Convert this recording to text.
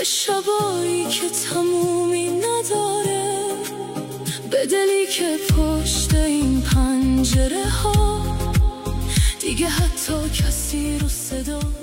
به شبایی که تمومی نداره، به دلی که پشت این پنجره ها دیگه حتی کسی رو صدا